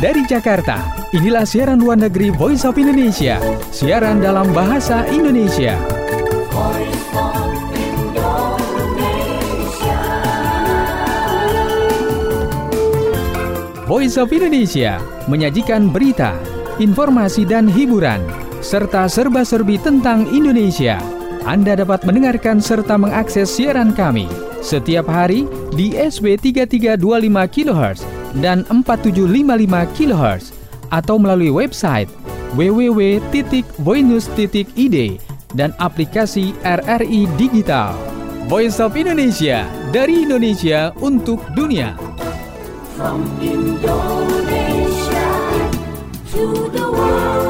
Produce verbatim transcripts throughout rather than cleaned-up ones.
dari Jakarta, inilah siaran luar negeri Voice of Indonesia, siaran dalam bahasa Indonesia. Voice of Indonesia. Voice of Indonesia menyajikan berita, informasi dan hiburan, serta serba-serbi tentang Indonesia. Anda dapat mendengarkan serta mengakses siaran kami setiap hari di S B tiga tiga dua lima kilohertz dan empat tujuh lima lima kilohertz atau melalui website w w w titik voinews titik i d dan aplikasi R R I Digital. Voice of Indonesia, dari Indonesia untuk dunia. From Indonesia to the world.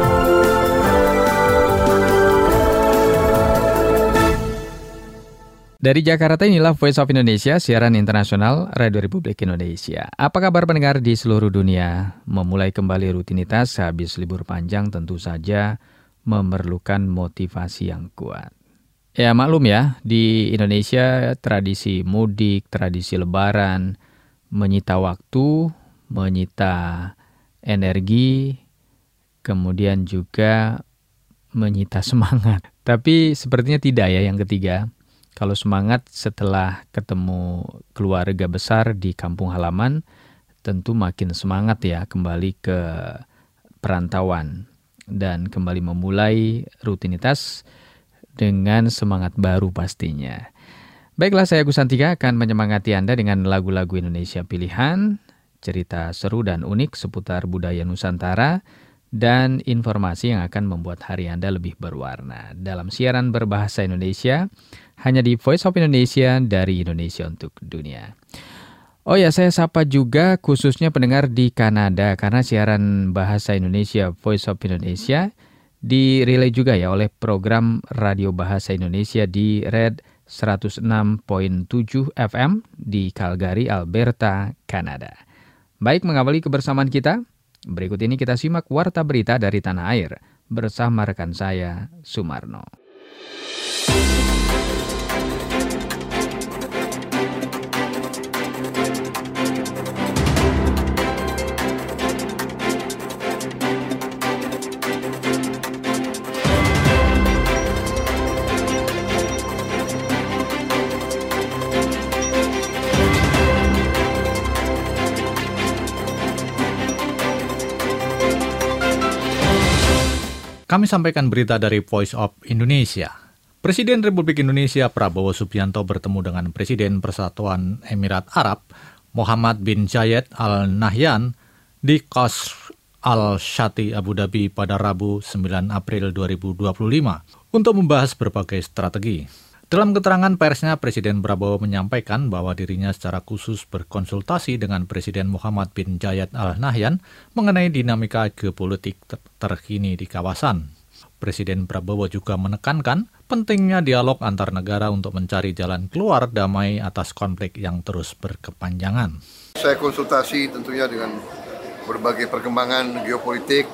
Dari Jakarta, inilah Voice of Indonesia, siaran internasional Radio Republik Indonesia. Apa kabar pendengar di seluruh dunia? Memulai kembali rutinitas habis libur panjang tentu saja memerlukan motivasi yang kuat. Ya maklum ya, di Indonesia tradisi mudik, tradisi lebaran, menyita waktu, menyita energi, kemudian juga menyita semangat. Tapi sepertinya tidak ya yang ketiga. Kalau semangat setelah ketemu keluarga besar di kampung halaman, tentu makin semangat ya kembali ke perantauan dan kembali memulai rutinitas dengan semangat baru pastinya. Baiklah, saya Agus Santika akan menyemangati Anda dengan lagu-lagu Indonesia pilihan, cerita seru dan unik seputar budaya Nusantara, dan informasi yang akan membuat hari Anda lebih berwarna. Dalam siaran berbahasa Indonesia, hanya di Voice of Indonesia, dari Indonesia untuk dunia. Oh ya, saya sapa juga khususnya pendengar di Kanada, karena siaran bahasa Indonesia Voice of Indonesia direlay juga ya oleh program Radio Bahasa Indonesia di Red seratus enam koma tujuh F M di Calgary, Alberta, Kanada. Baik, mengawali kebersamaan kita, berikut ini kita simak warta berita dari tanah air bersama rekan saya, Sumarno. Kami sampaikan berita dari Voice of Indonesia. Presiden Republik Indonesia Prabowo Subianto bertemu dengan Presiden Persatuan Emirat Arab Mohammed bin Zayed Al Nahyan di Qasr Al Shati Abu Dhabi pada Rabu sembilan April dua ribu dua puluh lima untuk membahas berbagai strategi. Dalam keterangan persnya, Presiden Prabowo menyampaikan bahwa dirinya secara khusus berkonsultasi dengan Presiden Mohammed bin Zayed Al Nahyan mengenai dinamika geopolitik ter- terkini di kawasan. Presiden Prabowo juga menekankan pentingnya dialog antar negara untuk mencari jalan keluar damai atas konflik yang terus berkepanjangan. Saya konsultasi tentunya dengan berbagai perkembangan geopolitik.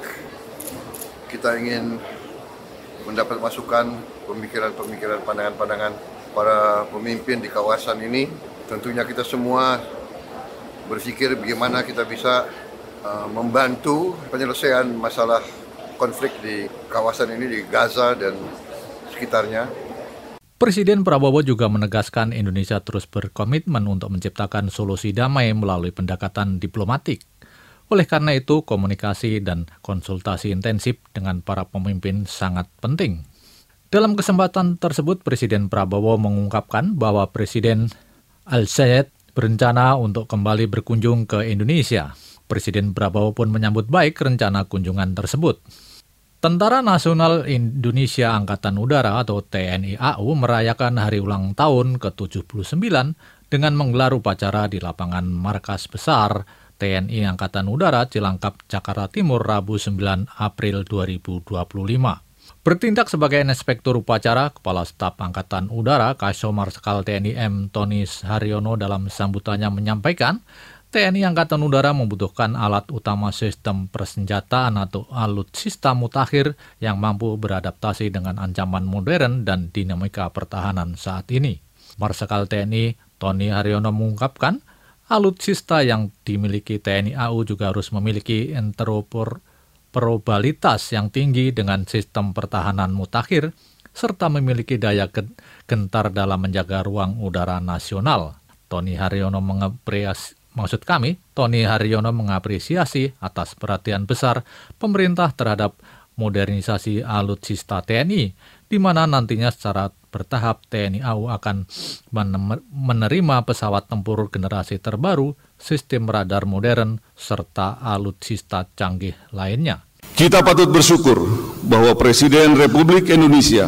Kita ingin mendapat masukan, pemikiran-pemikiran, pandangan-pandangan para pemimpin di kawasan ini. Tentunya kita semua berpikir bagaimana kita bisa uh, membantu penyelesaian masalah konflik di kawasan ini, di Gaza dan sekitarnya. Presiden Prabowo juga menegaskan Indonesia terus berkomitmen untuk menciptakan solusi damai melalui pendekatan diplomatik. Oleh karena itu, komunikasi dan konsultasi intensif dengan para pemimpin sangat penting. Dalam kesempatan tersebut, Presiden Prabowo mengungkapkan bahwa Presiden Al-Zayed berencana untuk kembali berkunjung ke Indonesia. Presiden Prabowo pun menyambut baik rencana kunjungan tersebut. Tentara Nasional Indonesia Angkatan Udara atau T N I A U merayakan hari ulang tahun ke tujuh puluh sembilan dengan menggelar upacara di lapangan markas besar T N I Angkatan Udara Cilangkap, Jakarta Timur, Rabu sembilan April dua ribu dua puluh lima. Bertindak sebagai inspektur upacara, Kepala Staf Angkatan Udara Kasho Marskal T N I M Tony Haryono dalam sambutannya menyampaikan, T N I Angkatan Udara membutuhkan alat utama sistem persenjataan atau alutsista mutakhir yang mampu beradaptasi dengan ancaman modern dan dinamika pertahanan saat ini. Marsikal T N I Tony Haryono mengungkapkan, Alutsista yang dimiliki T N I A U juga harus memiliki interoperabilitas yang tinggi dengan sistem pertahanan mutakhir, serta memiliki daya gentar dalam menjaga ruang udara nasional. Tony Haryono mengapresiasi, maksud kami, Tony Haryono mengapresiasi atas perhatian besar pemerintah terhadap modernisasi alutsista T N I, di mana nantinya secara bertahap T N I A U akan menerima pesawat tempur generasi terbaru, sistem radar modern, serta alutsista canggih lainnya. Kita patut bersyukur bahwa Presiden Republik Indonesia,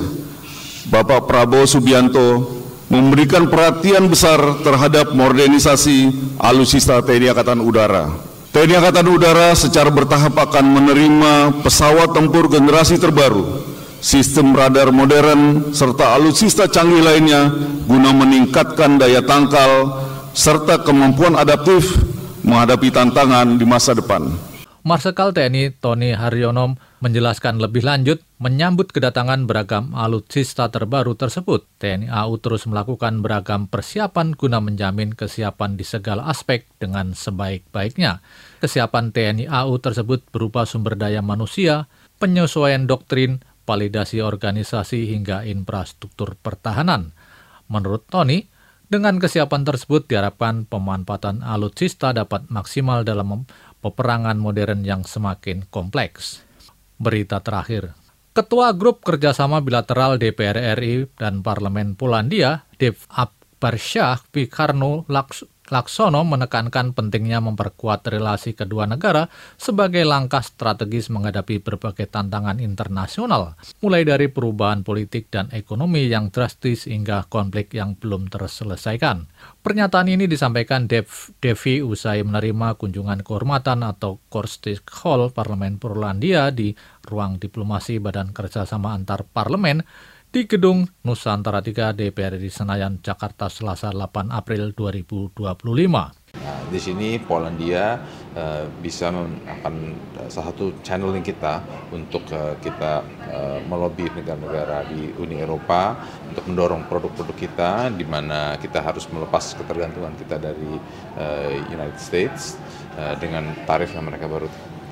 Bapak Prabowo Subianto, memberikan perhatian besar terhadap modernisasi alutsista T N I Angkatan Udara. T N I Angkatan Udara secara bertahap akan menerima pesawat tempur generasi terbaru, sistem radar modern, serta alutsista canggih lainnya guna meningkatkan daya tangkal serta kemampuan adaptif menghadapi tantangan di masa depan. Marsikal T N I Tony Haryono menjelaskan lebih lanjut menyambut kedatangan beragam alutsista terbaru tersebut. T N I A U terus melakukan beragam persiapan guna menjamin kesiapan di segala aspek dengan sebaik-baiknya. Kesiapan T N I A U tersebut berupa sumber daya manusia, penyesuaian doktrin, validasi organisasi hingga infrastruktur pertahanan. Menurut Tony, dengan kesiapan tersebut diharapkan pemanfaatan alutsista dapat maksimal dalam peperangan modern yang semakin kompleks. Berita terakhir, Ketua Grup Kerjasama Bilateral D P R R I dan Parlemen Polandia, Dave Abarshah Pikarno Laksono menekankan pentingnya memperkuat relasi kedua negara sebagai langkah strategis menghadapi berbagai tantangan internasional, mulai dari perubahan politik dan ekonomi yang drastis hingga konflik yang belum terselesaikan. Pernyataan ini disampaikan Devi usai menerima kunjungan kehormatan atau Korstik Hall Parlemen Polandia di ruang diplomasi Badan Kerjasama Antar Parlemen di Gedung Nusantara tiga D P R di Senayan, Jakarta, Selasa delapan April dua ribu dua puluh lima. Nah, di sini Polandia uh, bisa akan uh, salah satu channeling kita untuk uh, kita uh, melobi negara-negara di Uni Eropa untuk mendorong produk-produk kita, di mana kita harus melepas ketergantungan kita dari uh, United States uh, dengan tarif yang mereka baru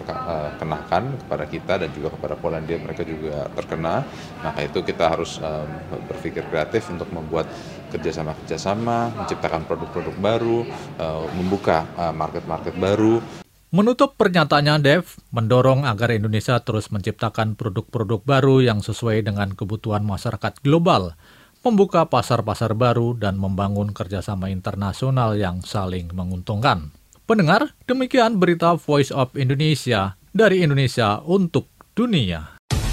kenakan kepada kita dan juga kepada Polandia, mereka juga terkena. Maka itu kita harus um, berpikir kreatif untuk membuat kerjasama-kerjasama, menciptakan produk-produk baru, uh, membuka uh, market-market baru. Menutup pernyataannya, Dev mendorong agar Indonesia terus menciptakan produk-produk baru yang sesuai dengan kebutuhan masyarakat global, membuka pasar-pasar baru, dan membangun kerjasama internasional yang saling menguntungkan. Pendengar, demikian berita Voice of Indonesia dari Indonesia untuk dunia.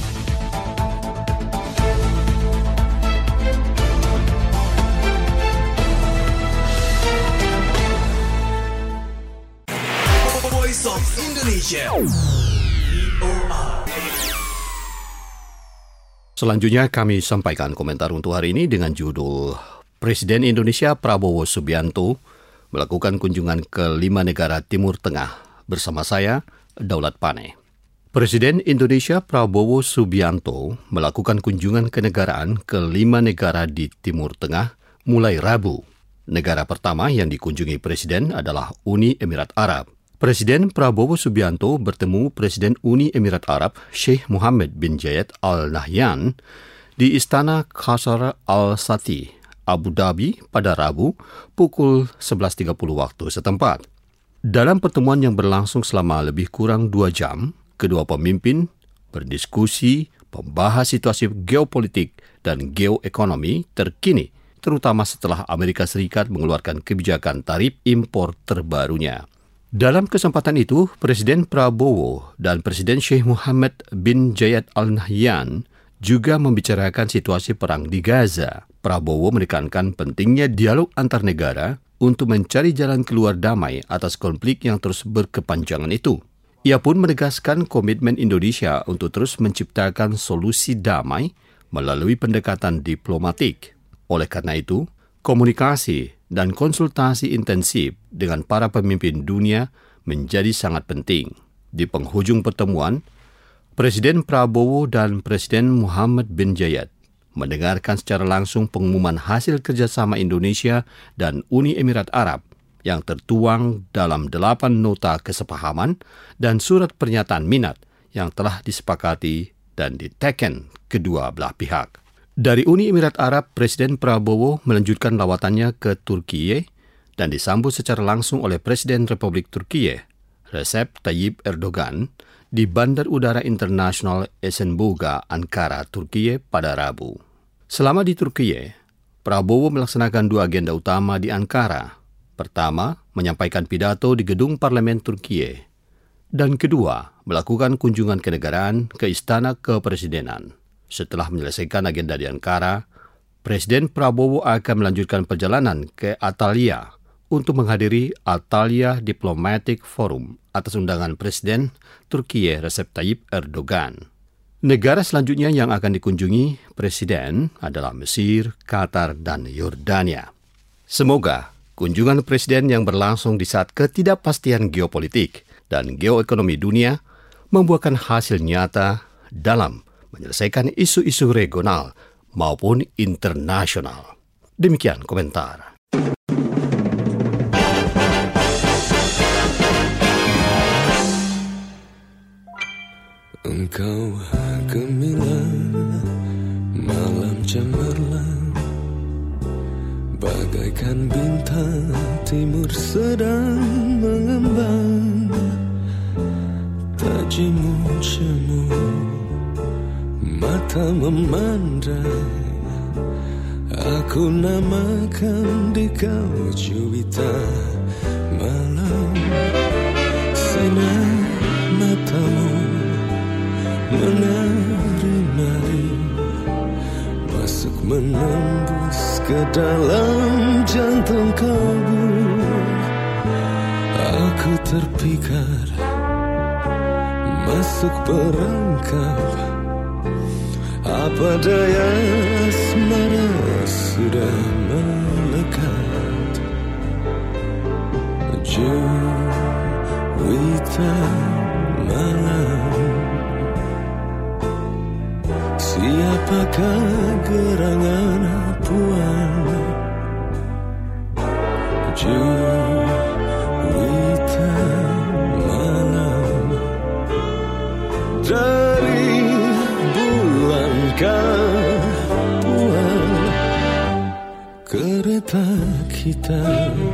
Voice of Indonesia. Selanjutnya kami sampaikan komentar untuk hari ini dengan judul Presiden Indonesia Prabowo Subianto melakukan kunjungan ke lima negara Timur Tengah. Bersama saya, Daulat Pane. Presiden Indonesia Prabowo Subianto melakukan kunjungan kenegaraan ke lima negara di Timur Tengah mulai Rabu. Negara pertama yang dikunjungi Presiden adalah Uni Emirat Arab. Presiden Prabowo Subianto bertemu Presiden Uni Emirat Arab Sheikh Mohammed bin Zayed Al Nahyan di Istana Qasr Al Sati, Abu Dhabi pada Rabu pukul sebelas tiga puluh waktu setempat. Dalam pertemuan yang berlangsung selama lebih kurang dua jam, kedua pemimpin berdiskusi membahas situasi geopolitik dan geoekonomi terkini, terutama setelah Amerika Serikat mengeluarkan kebijakan tarif impor terbarunya. Dalam kesempatan itu, Presiden Prabowo dan Presiden Sheikh Mohammed bin Zayed Al Nahyan juga membicarakan situasi perang di Gaza. Prabowo menekankan pentingnya dialog antar negara untuk mencari jalan keluar damai atas konflik yang terus berkepanjangan itu. Ia pun menegaskan komitmen Indonesia untuk terus menciptakan solusi damai melalui pendekatan diplomatik. Oleh karena itu, komunikasi dan konsultasi intensif dengan para pemimpin dunia menjadi sangat penting. Di penghujung pertemuan, Presiden Prabowo dan Presiden Mohammed bin Zayed mendengarkan secara langsung pengumuman hasil kerjasama Indonesia dan Uni Emirat Arab yang tertuang dalam delapan nota kesepahaman dan surat pernyataan minat yang telah disepakati dan diteken kedua belah pihak. Dari Uni Emirat Arab, Presiden Prabowo melanjutkan lawatannya ke Turkiye dan disambut secara langsung oleh Presiden Republik Turkiye, Recep Tayyip Erdogan, di Bandar Udara Internasional Esenboga, Ankara, Turkiye pada Rabu. Selama di Turkiye, Prabowo melaksanakan dua agenda utama di Ankara. Pertama, menyampaikan pidato di gedung parlemen Turkiye. Dan kedua, melakukan kunjungan kenegaraan ke Istana Kepresidenan. Setelah menyelesaikan agenda di Ankara, Presiden Prabowo akan melanjutkan perjalanan ke Antalya untuk menghadiri Antalya Diplomatic Forum atas undangan Presiden Turkiye Recep Tayyip Erdogan. Negara selanjutnya yang akan dikunjungi Presiden adalah Mesir, Qatar, dan Yordania. Semoga kunjungan Presiden yang berlangsung di saat ketidakpastian geopolitik dan geoekonomi dunia membuahkan hasil nyata dalam menyelesaikan isu-isu regional maupun internasional. Demikian komentar. Engkau gemilang, malam cemerlang, bagaikan bintang timur sedang mengembang, tak jemu-jemu mata memandang. Aku namakan di kau Juwita malam. Sinar matamu menari-nari, masuk menembus ke dalam jantung kalbu. Aku terpikat, masuk perangkap. Apa daya asmara sudah melekat. Juwita malam, siapakah gerangan puan? Juwita malam, dari bulankah puan? Kereta kita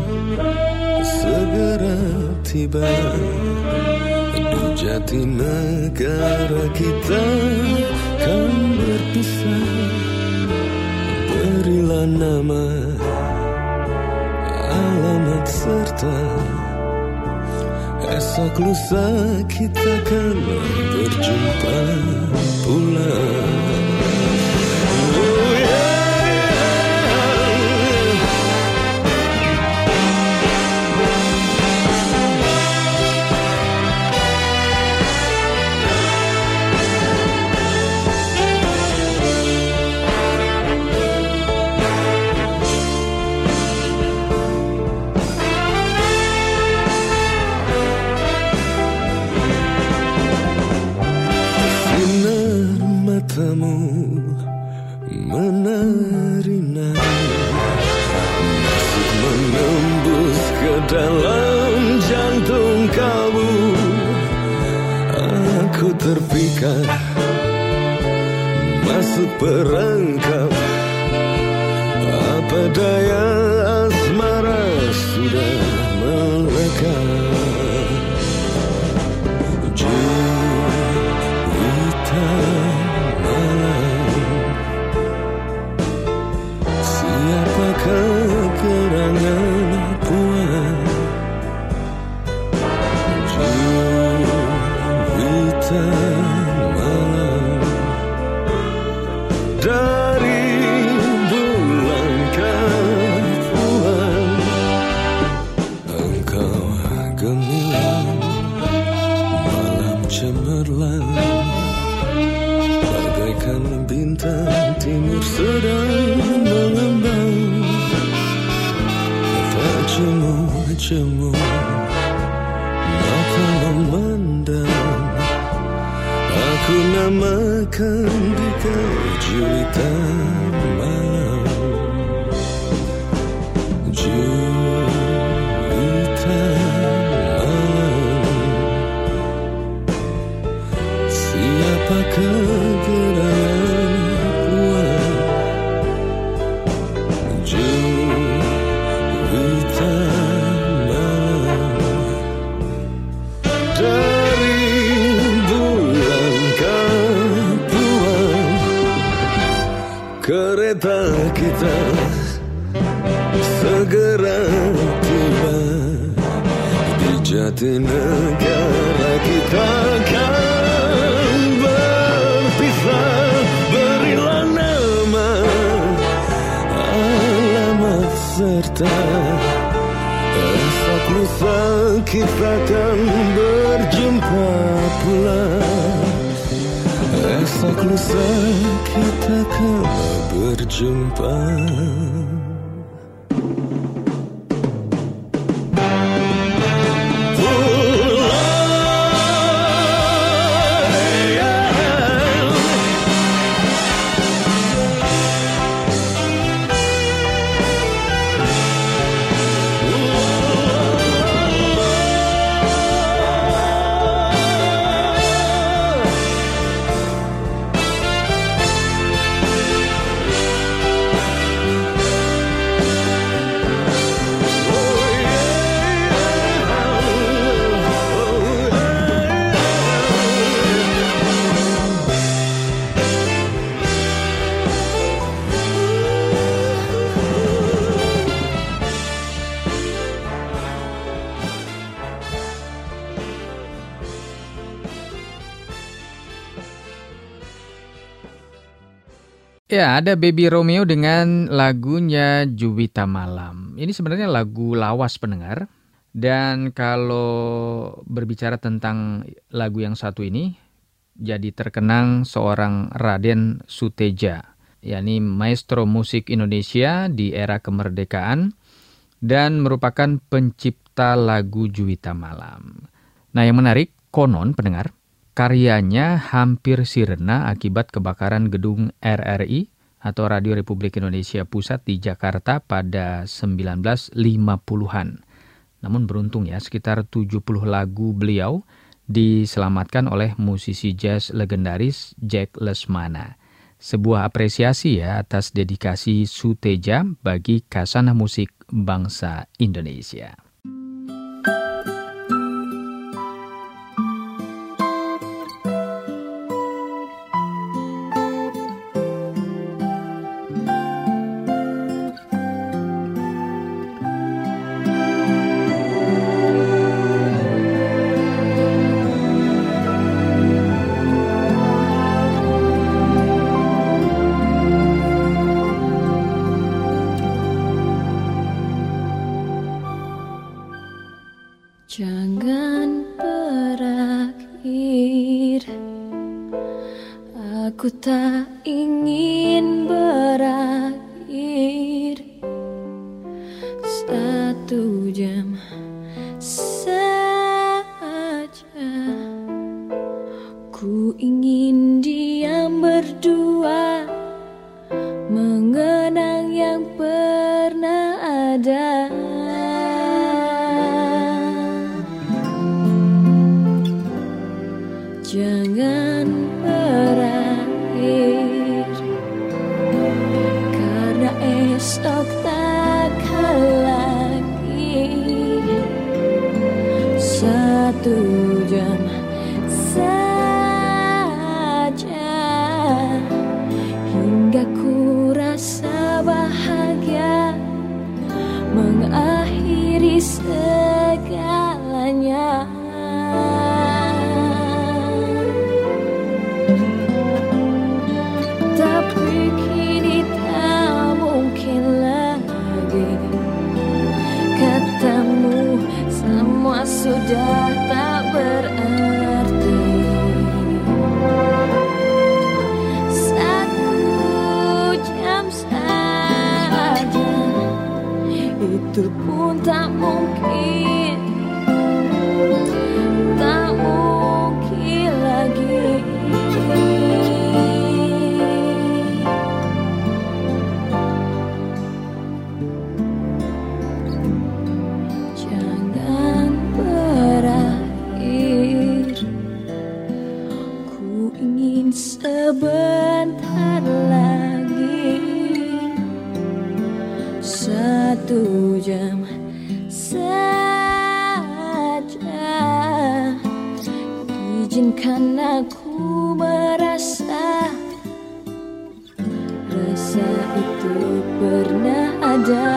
segera tiba di jati negara kita. Kan berpisah, berilah nama, alamat serta esok lusa kita kan berjumpa pula. Oh yeah. Matamu menari-nari, masuk menembus ke dalam jantung kalbu. Aku terpikat, masuk perangkap. Apa daya asmara sudah melekat. Juwita kerangan puan? Juwita malam, dari bulankah puan? Engkau gemilang, malam cemerlang, bagaikan bintang timur sedang mengembang. Jemu-jemu mata memandang. Aku namakan di kau Juwita malam. Juwita kereta kita segera tiba di Jatinegara. Kita akan berpisah, berilah nama, alamat serta esok lusa kita akan berjumpa pula. Esok lusa kita akan berjumpa. Ya, ada Baby Romeo dengan lagunya Juwita Malam. Ini sebenarnya lagu lawas pendengar. Dan kalau berbicara tentang lagu yang satu ini, jadi terkenang seorang Raden Suteja, yakni maestro musik Indonesia di era kemerdekaan dan merupakan pencipta lagu Juwita Malam. Nah, yang menarik, konon pendengar, karyanya hampir sirna akibat kebakaran gedung R R I atau Radio Republik Indonesia Pusat di Jakarta pada sembilan belas lima puluhan. Namun beruntung ya, sekitar tujuh puluh lagu beliau diselamatkan oleh musisi jazz legendaris Jack Lesmana. Sebuah apresiasi ya atas dedikasi Suteja bagi khasanah musik bangsa Indonesia. Jangan berakhir, aku tak ingin berakhir. Satu jam saja, ku ingin diam berdua, mengenang yang pernah ada. Jangan berakhir, karena esok takkan lagi. Satu jam saja, hingga ku rasa bahagia mengakhiri segalanya. Tapi kini tak mungkin lagi, katamu semua sudah tak berarti. Satu jam saja, itu pun tak mungkin, tak mungkin lagi. Sebentar lagi, satu jam saja, izinkan aku merasa rasa Rasa itu pernah ada.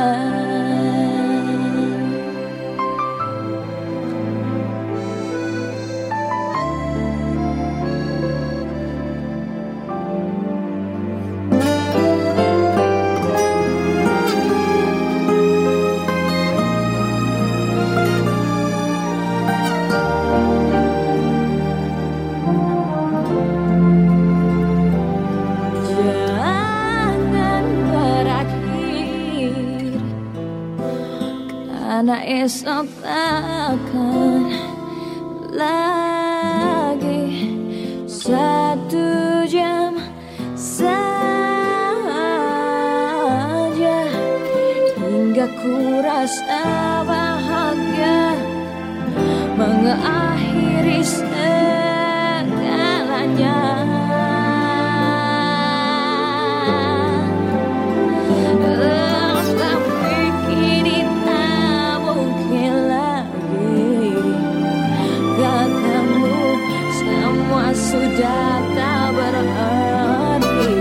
Karena esok takkan lagi satu jam saja hingga ku rasa bahagia mengakhiri segalanya. Sudah tak berarti.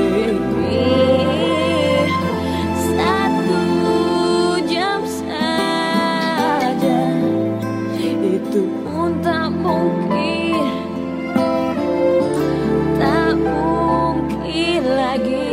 Satu jam saja itu pun tak mungkin, tak mungkin lagi.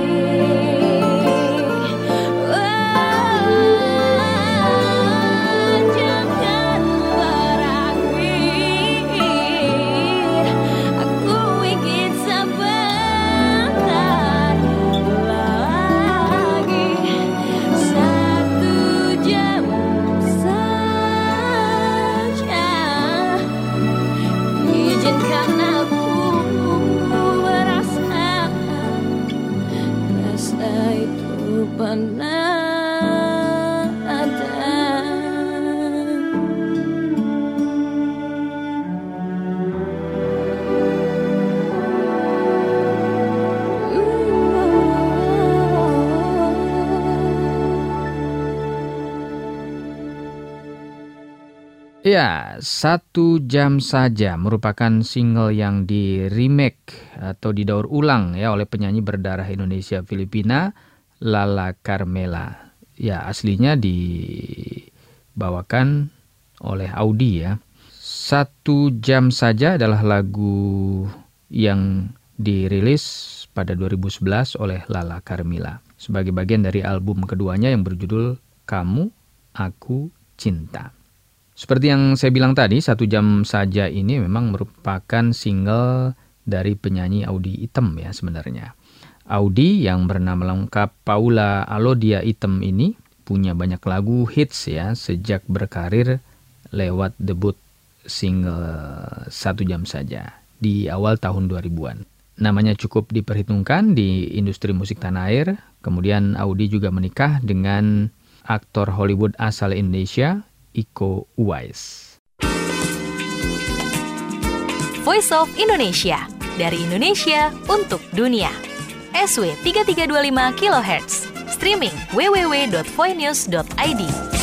Ya, Satu Jam Saja merupakan single yang di remake atau didaur ulang ya oleh penyanyi berdarah Indonesia Filipina Lala Carmela. Ya, aslinya dibawakan oleh Audi ya. Satu Jam Saja adalah lagu yang dirilis pada dua ribu sebelas oleh Lala Carmela sebagai bagian dari album keduanya yang berjudul Kamu, Aku, Cinta. Seperti yang saya bilang tadi, Satu Jam Saja ini memang merupakan single dari penyanyi Audy Item ya sebenarnya. Audy yang bernama lengkap Paula Alodia Item ini punya banyak lagu hits ya sejak berkarir lewat debut single Satu Jam Saja di awal tahun dua ribuan. Namanya cukup diperhitungkan di industri musik tanah air. Kemudian Audy juga menikah dengan aktor Hollywood asal Indonesia, Iko Uwais. Voice of Indonesia, dari Indonesia untuk dunia. S W tiga tiga dua lima kilohertz, streaming w w w dot voinews dot i d.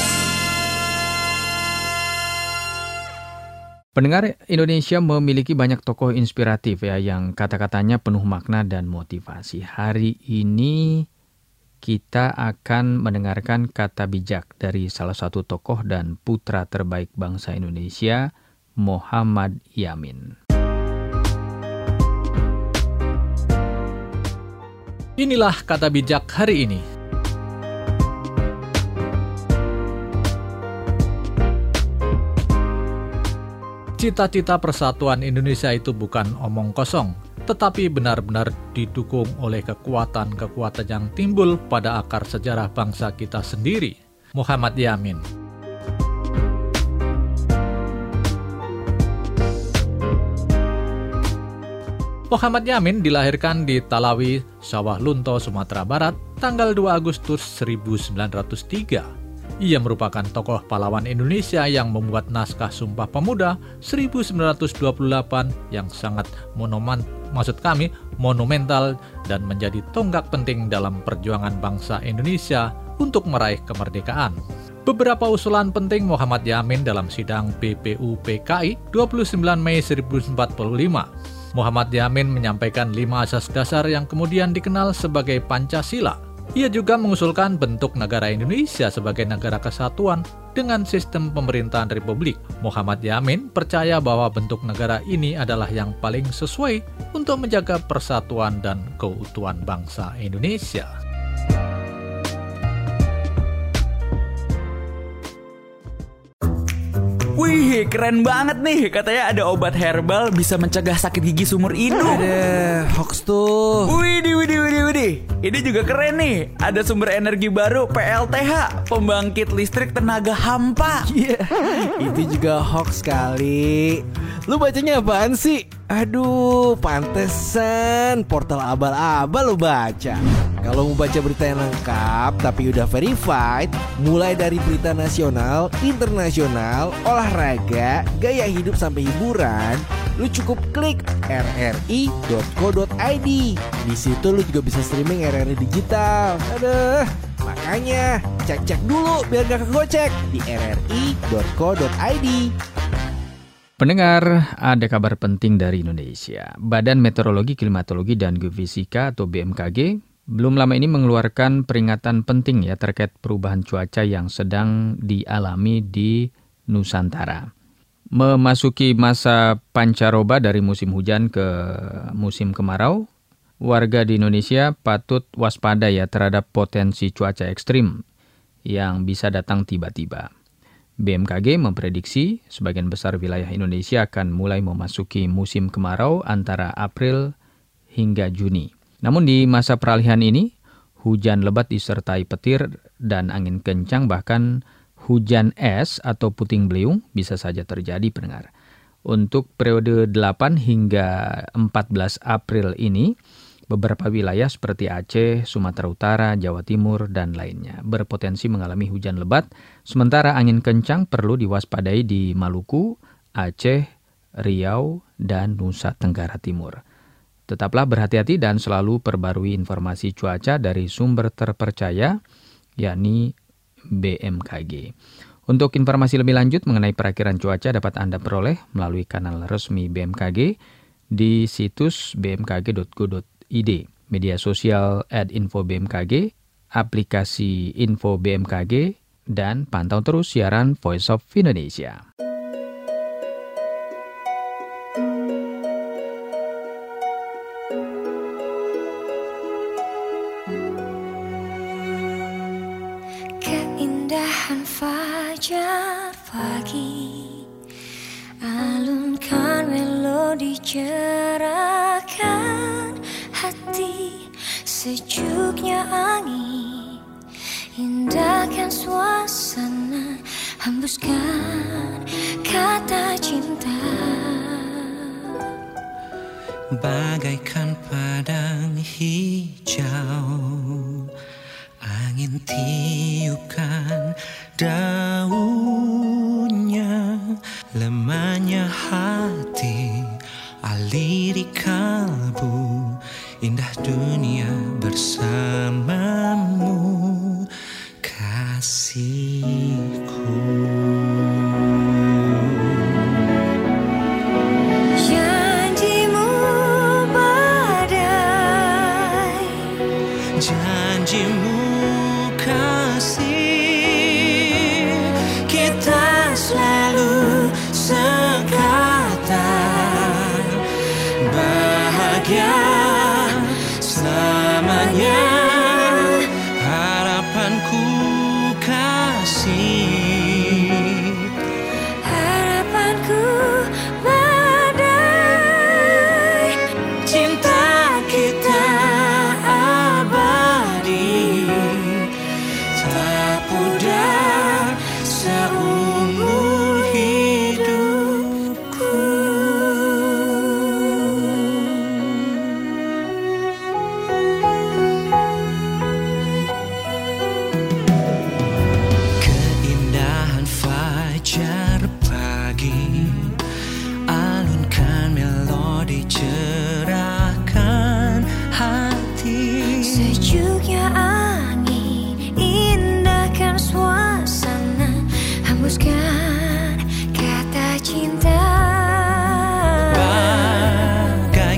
Pendengar, Indonesia memiliki banyak tokoh inspiratif ya yang kata-katanya penuh makna dan motivasi. Hari ini kita akan mendengarkan kata bijak dari salah satu tokoh dan putra terbaik bangsa Indonesia, Muhammad Yamin. Inilah kata bijak hari ini. Cita-cita persatuan Indonesia itu bukan omong kosong, tetapi benar-benar didukung oleh kekuatan-kekuatan yang timbul pada akar sejarah bangsa kita sendiri. Muhammad Yamin. Muhammad Yamin dilahirkan di Talawi, Sawah Lunto, Sumatera Barat, tanggal dua Agustus seribu sembilan ratus tiga. Ia merupakan tokoh pahlawan Indonesia yang membuat naskah Sumpah Pemuda seribu sembilan ratus dua puluh delapan yang sangat monumen, maksud kami monumental dan menjadi tonggak penting dalam perjuangan bangsa Indonesia untuk meraih kemerdekaan. Beberapa usulan penting Muhammad Yamin dalam sidang B P U P K I dua puluh sembilan Mei seribu sembilan ratus empat puluh lima. Muhammad Yamin menyampaikan lima asas dasar yang kemudian dikenal sebagai Pancasila. Ia juga mengusulkan bentuk negara Indonesia sebagai negara kesatuan dengan sistem pemerintahan republik. Muhammad Yamin percaya bahwa bentuk negara ini adalah yang paling sesuai untuk menjaga persatuan dan keutuhan bangsa Indonesia. Wih, keren banget nih. Katanya ada obat herbal bisa mencegah sakit gigi seumur hidup. Ada hoax tuh. Widih, widih, widih, widih. Ini juga keren nih. Ada sumber energi baru P L T H, pembangkit listrik tenaga hampa. Iya, yeah, itu juga hoax kali. Lu bacanya apaan sih? Aduh, pantesan portal abal-abal lu baca. Kalau mau baca berita yang lengkap tapi udah verified, mulai dari berita nasional, internasional, olahraga, gaya hidup sampai hiburan, lu cukup klik r r i dot co dot i d. Di situ lu juga bisa streaming R R I digital. Aduh, makanya cek-cek dulu biar gak kegocek di r r i dot co dot i d. Pendengar, ada kabar penting dari Indonesia. Badan Meteorologi, Klimatologi, dan Geofisika atau B M K G belum lama ini mengeluarkan peringatan penting ya terkait perubahan cuaca yang sedang dialami di Nusantara. Memasuki masa pancaroba dari musim hujan ke musim kemarau, warga di Indonesia patut waspada ya terhadap potensi cuaca ekstrim yang bisa datang tiba-tiba. B M K G memprediksi sebagian besar wilayah Indonesia akan mulai memasuki musim kemarau antara April hingga Juni. Namun di masa peralihan ini, hujan lebat disertai petir dan angin kencang, bahkan hujan es atau puting beliung bisa saja terjadi, pendengar. Untuk periode delapan hingga empat belas April ini, beberapa wilayah seperti Aceh, Sumatera Utara, Jawa Timur, dan lainnya berpotensi mengalami hujan lebat, sementara angin kencang perlu diwaspadai di Maluku, Aceh, Riau, dan Nusa Tenggara Timur. Tetaplah berhati-hati dan selalu perbarui informasi cuaca dari sumber terpercaya, yakni B M K G. Untuk informasi lebih lanjut mengenai perakiran cuaca dapat Anda peroleh melalui kanal resmi B M K G di situs b m k g dot go dot i d, media sosial at info b m k g, aplikasi info B M K G, dan pantau terus siaran Voice of Indonesia. Keindahan fajar pagi, alunkan melodi, cerahkan hati, sejuknya angin, indahkan suasana, hembuskan kata cinta. Bagaikan padang hijau, angin tiupkan daunnya, lemahnya hati, aliri kalbu, indah dunia bersamamu, kasihku. Janjimu badai, janjimu kasih, kita selalu sekata, bahagia selamanya, harapanku kasih, harapanku badai, cinta kita abadi, tak pudar seumur hidupku. Keindahan fajar pagi, alunkan melodi, cerahkan hati, sejuknya angin, indahkan suasana, hembuskan kata cinta. bagaikan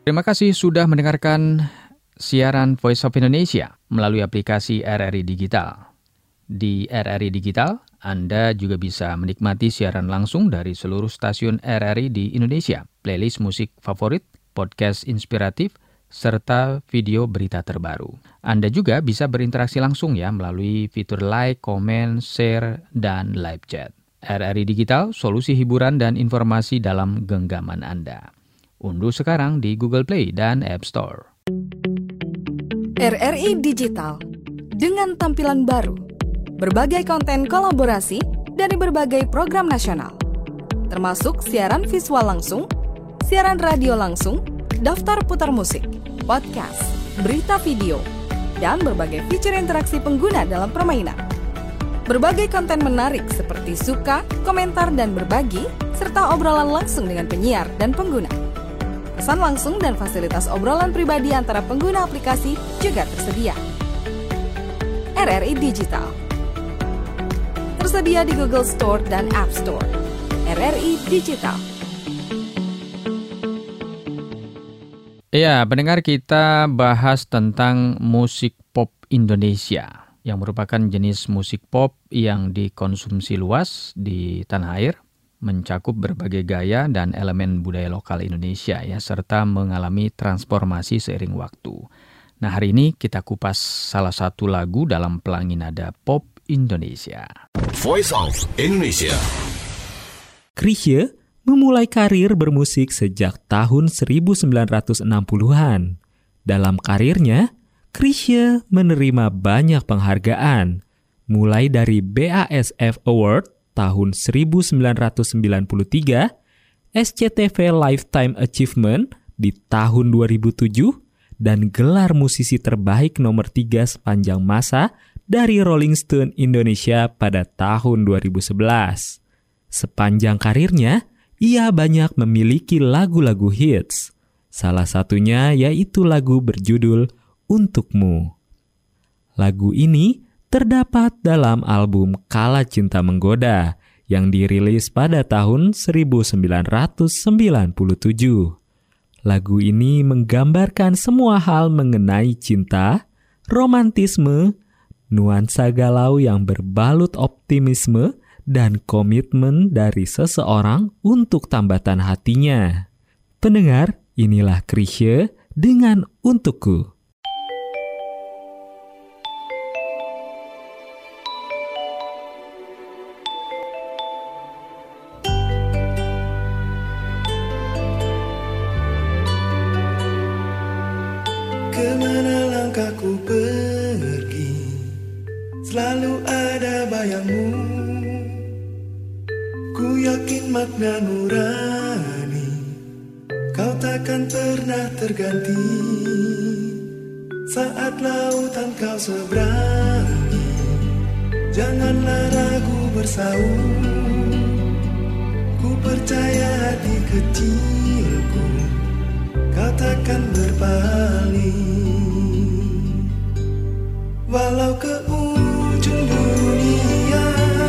Terima kasih sudah mendengarkan siaran Voice of Indonesia melalui aplikasi R R I Digital. Di R R I Digital, Anda juga bisa menikmati siaran langsung dari seluruh stasiun R R I di Indonesia, playlist musik favorit, podcast inspiratif, serta video berita terbaru. Anda juga bisa berinteraksi langsung ya melalui fitur like, komen, share, dan live chat. R R I Digital, solusi hiburan dan informasi dalam genggaman Anda. Unduh sekarang di Google Play dan App Store. R R I Digital, dengan tampilan baru, berbagai konten kolaborasi dari berbagai program nasional, termasuk siaran visual langsung, siaran radio langsung, daftar putar musik, podcast, berita video, dan berbagai fitur interaksi pengguna dalam permainan. Berbagai konten menarik seperti suka, komentar, dan berbagi, serta obrolan langsung dengan penyiar dan pengguna. Pesan langsung dan fasilitas obrolan pribadi antara pengguna aplikasi juga tersedia. R R I Digital tersedia di Google Store dan App Store. R R I Digital. Ya, pendengar, kita bahas tentang musik pop Indonesia yang merupakan jenis musik pop yang dikonsumsi luas di tanah air, mencakup berbagai gaya dan elemen budaya lokal Indonesia ya, serta mengalami transformasi seiring waktu. Nah, hari ini kita kupas salah satu lagu dalam pelangi nada pop Indonesia. Voice of Indonesia. Chrisye memulai karir bermusik sejak tahun seribu sembilan ratus enam puluhan. Dalam karirnya, Chrisye menerima banyak penghargaan, mulai dari B A S F Award tahun seribu sembilan ratus sembilan puluh tiga, S C T V Lifetime Achievement di tahun dua ribu tujuh, dan gelar musisi terbaik nomor tiga sepanjang masa dari Rolling Stone Indonesia pada tahun dua ribu sebelas. Sepanjang karirnya, ia banyak memiliki lagu-lagu hits. Salah satunya yaitu lagu berjudul Untukmu. Lagu ini terdapat dalam album Kala Cinta Menggoda yang dirilis pada tahun seribu sembilan ratus sembilan puluh tujuh. Lagu ini menggambarkan semua hal mengenai cinta, romantisme, nuansa galau yang berbalut optimisme, dan komitmen dari seseorang untuk tambatan hatinya. Pendengar, inilah Chrisye dengan Untukku. Kemana langkahku pergi, selalu ada bayangmu. Ku yakin makna nurani, kau takkan pernah terganti. Saat lautan kau seberangi, janganlah ragu bersaung. Ku percaya hati kecilku, kau takkan berpaling. Walau ke ujung dunia,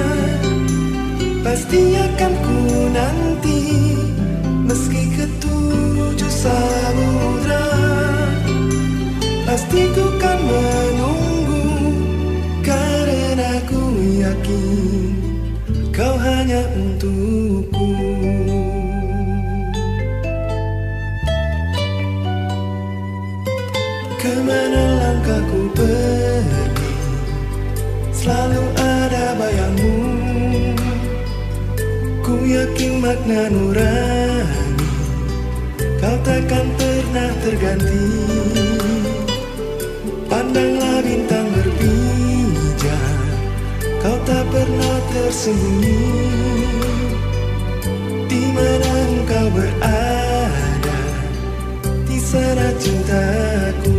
pasti akan ku nanti. Meski ke tujuh samudra, pasti ku kan menunggu. Karena ku yakin kau hanya untukku. Kemana langkahku pergi, selalu ada bayangmu. Ku yakin makna nurani, kau takkan pernah terganti. Pandanglah bintang berpijar, kau tak pernah tersembunyi. Di mana engkau berada, di sana cintaku.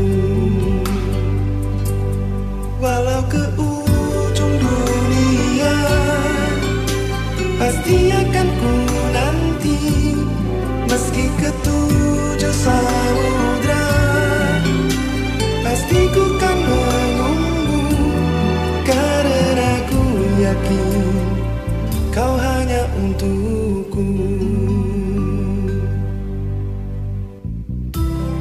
Walau ke ujung dunia, pasti akan ku nanti. Meski ke tujuh samudra, pasti ku kan menunggu. Karena ku yakin kau hanya untukku.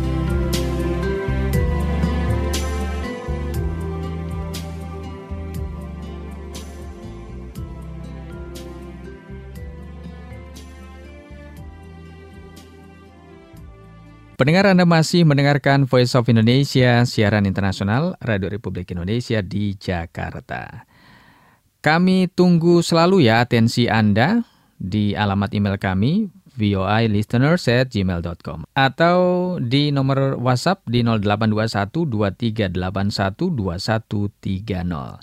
Pendengar, Anda masih mendengarkan Voice of Indonesia, siaran internasional Radio Republik Indonesia di Jakarta. Kami tunggu selalu ya atensi Anda di alamat email kami voilisteners at gmail dot com atau di nomor WhatsApp di nol delapan dua satu dua tiga delapan satu dua satu tiga nol.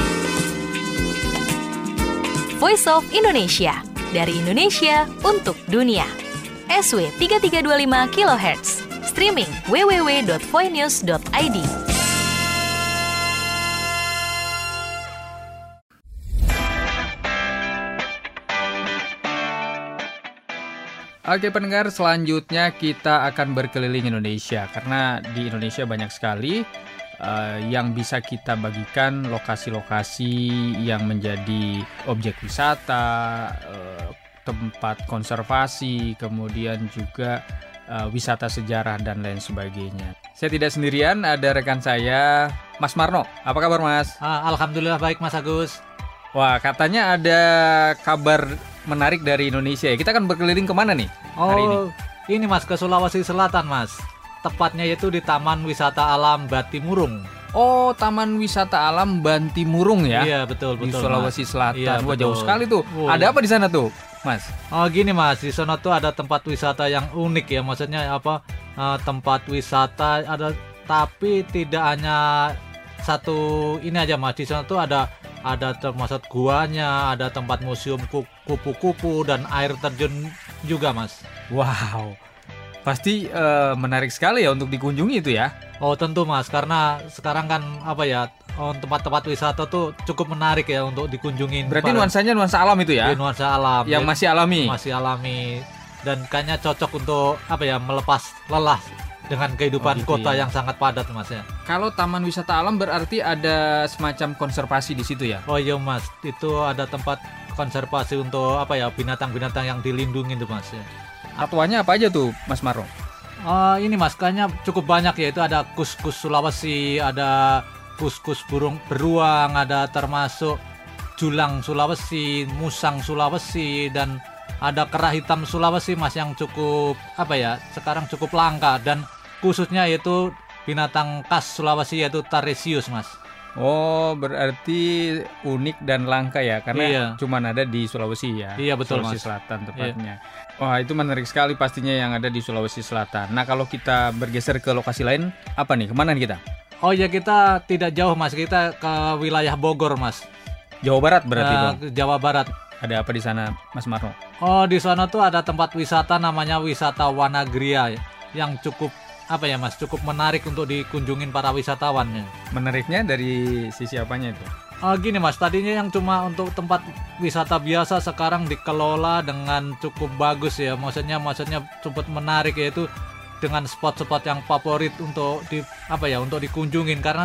Voice of Indonesia, dari Indonesia untuk dunia. S W tiga tiga dua lima kilohertz, streaming w w w dot voinews dot i d. Oke pendengar, selanjutnya kita akan berkeliling Indonesia karena di Indonesia banyak sekali uh, yang bisa kita bagikan lokasi-lokasi yang menjadi objek wisata, uh, tempat konservasi, kemudian juga uh, wisata sejarah dan lain sebagainya. Saya tidak sendirian, ada rekan saya, Mas Marno. Apa kabar Mas? Ah, Alhamdulillah baik Mas Agus. Wah, katanya ada kabar menarik dari Indonesia. Kita akan berkeliling kemana nih hari ini? Oh, ini Mas, ke Sulawesi Selatan Mas. Tepatnya yaitu di Taman Wisata Alam Bantimurung. Oh, Taman Wisata Alam Bantimurung ya? Iya, betul, betul. Di Sulawesi Mas. Selatan. Iya, Wah, betul. jauh sekali tuh. Oh, ada iya. apa di sana tuh, Mas? Oh, gini Mas, di sana tuh ada tempat wisata yang unik ya. Maksudnya apa? Uh, tempat wisata ada, tapi tidak hanya satu ini aja Mas. Di sana tuh ada ada termasuk guanya, ada tempat museum kupu-kupu dan air terjun juga Mas. Wow. Pasti uh, menarik sekali ya untuk dikunjungi itu ya. Oh tentu Mas, karena sekarang kan apa ya, oh, tempat-tempat wisata tuh cukup menarik ya untuk dikunjungin. Berarti nuansanya nuansa alam itu ya? Iya, nuansa alam. Yang masih alami. Masih alami dan kayaknya cocok untuk apa ya, melepas lelah dengan kehidupan oh, gitu kota ya. yang sangat padat Mas ya. Kalau Taman Wisata Alam berarti ada semacam konservasi di situ ya? Oh iya Mas, itu ada tempat konservasi untuk apa ya, binatang-binatang yang dilindungi itu Mas ya. Satuannya apa aja tuh Mas Maro? Uh, ini Mas, kayaknya cukup banyak ya. Itu ada kus-kus Sulawesi, ada kus-kus burung beruang, ada termasuk julang Sulawesi, musang Sulawesi, dan ada kera hitam Sulawesi Mas yang cukup apa ya, sekarang cukup langka, dan khususnya yaitu binatang khas Sulawesi yaitu Taresius Mas. Oh, berarti unik dan langka ya, karena iya. cuma ada di Sulawesi ya. Iya betul Sulawesi Mas. Selatan tepatnya. Iya. Wah, itu menarik sekali pastinya yang ada di Sulawesi Selatan. Nah, kalau kita bergeser ke lokasi lain, apa nih? Kemana nih kita? Oh ya, kita tidak jauh Mas, kita ke wilayah Bogor Mas. Jawa Barat berarti uh, dong? Jawa Barat. Ada apa di sana Mas Marno? Oh, di sana tuh ada tempat wisata namanya Wisata Wanagria yang cukup apa ya Mas, cukup menarik untuk dikunjungin para wisatawannya. Menariknya dari sisi apanya itu? Oh, gini Mas, tadinya yang cuma untuk tempat wisata biasa sekarang dikelola dengan cukup bagus ya. Maksudnya maksudnya cukup menarik, yaitu dengan spot-spot yang favorit untuk di apa ya, untuk dikunjungin, karena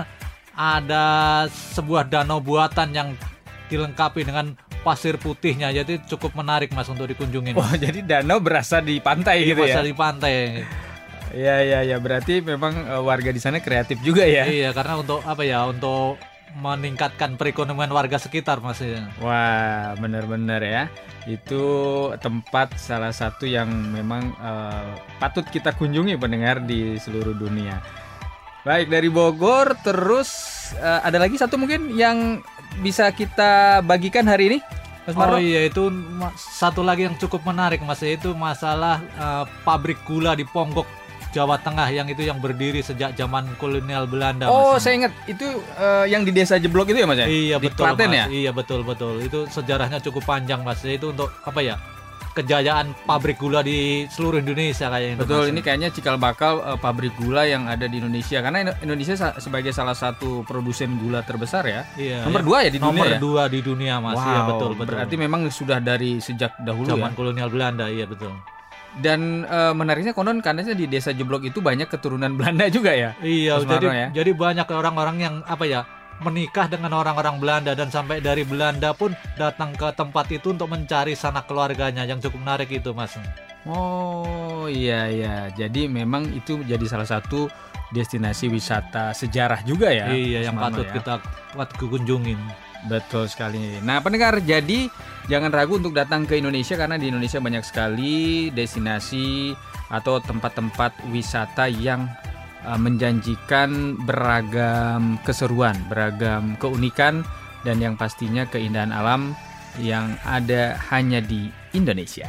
ada sebuah danau buatan yang dilengkapi dengan pasir putihnya, jadi cukup menarik Mas untuk dikunjungin. Oh, jadi danau berasa di pantai Iya, gitu ya? berasa di pantai. Iya, iya, iya. Berarti memang uh, warga di sana kreatif juga ya? Iya, karena untuk apa ya, untuk meningkatkan perekonomian warga sekitar Mas ya. Wah, benar-benar ya. Itu tempat salah satu yang memang uh, patut kita kunjungi pendengar di seluruh dunia. Baik, dari Bogor terus uh, ada lagi satu mungkin yang bisa kita bagikan hari ini, Mas Marno? Oh iya, itu satu lagi yang cukup menarik Mas, yaitu masalah uh, pabrik gula di Ponggok, Jawa Tengah, yang itu yang berdiri sejak zaman kolonial Belanda. Oh, Mas. saya ingat itu uh, yang di Desa Jeblok itu ya Mas ya? Iya di betul Klaten Mas. ya? Iya betul betul. Itu sejarahnya cukup panjang Mas. Itu untuk apa ya? Kejayaan pabrik gula di seluruh Indonesia kayaknya. Betul, Mas. ini kayaknya cikal bakal uh, pabrik gula yang ada di Indonesia, karena Indonesia sa- sebagai salah satu produsen gula terbesar ya. Iya. Nomor iya. dua ya di dunia. Nomor ya? dua di dunia Mas. Wow, Iya betul betul. Berarti memang sudah dari sejak dahulu zaman ya. kolonial Belanda, iya betul. Dan uh, menariknya konon katanya di Desa Jeblok itu banyak keturunan Belanda juga ya. Iya, Mas jadi Marno ya? jadi banyak orang-orang yang apa ya, menikah dengan orang-orang Belanda, dan sampai dari Belanda pun datang ke tempat itu untuk mencari sanak keluarganya, yang cukup menarik itu Mas. Oh iya iya, jadi memang itu jadi salah satu destinasi wisata sejarah juga ya. Iya, yang Marno patut ya? kita patut kunjungin. Betul sekali. Nah pendengar, jadi jangan ragu untuk datang ke Indonesia, karena di Indonesia banyak sekali destinasi atau tempat-tempat wisata yang uh, menjanjikan beragam keseruan, beragam keunikan, dan yang pastinya keindahan alam yang ada hanya di Indonesia.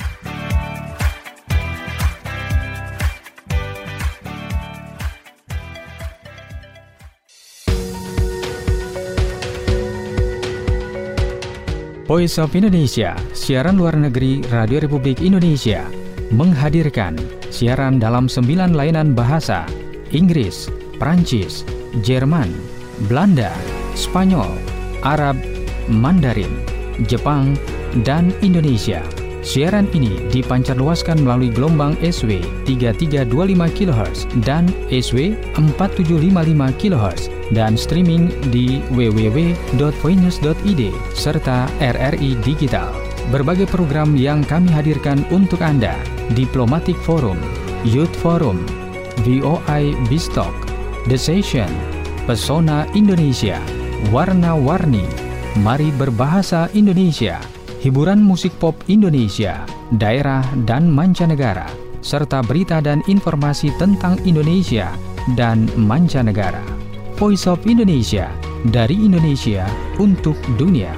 Voice of Indonesia, siaran luar negeri Radio Republik Indonesia, menghadirkan siaran dalam sembilan layanan bahasa: Inggris, Prancis, Jerman, Belanda, Spanyol, Arab, Mandarin, Jepang, dan Indonesia. Siaran ini dipancarluaskan melalui gelombang S W tiga tiga dua lima kilohertz dan S W empat tujuh lima lima kilohertz dan streaming di w w w dot voinews dot i d serta R R I Digital. Berbagai program yang kami hadirkan untuk Anda: Diplomatic Forum, Youth Forum, V O I Bistalk, The Session, Pesona Indonesia, Warna-Warni, Mari Berbahasa Indonesia, hiburan musik pop Indonesia, daerah dan mancanegara, serta berita dan informasi tentang Indonesia dan mancanegara. Voice of Indonesia, dari Indonesia untuk dunia.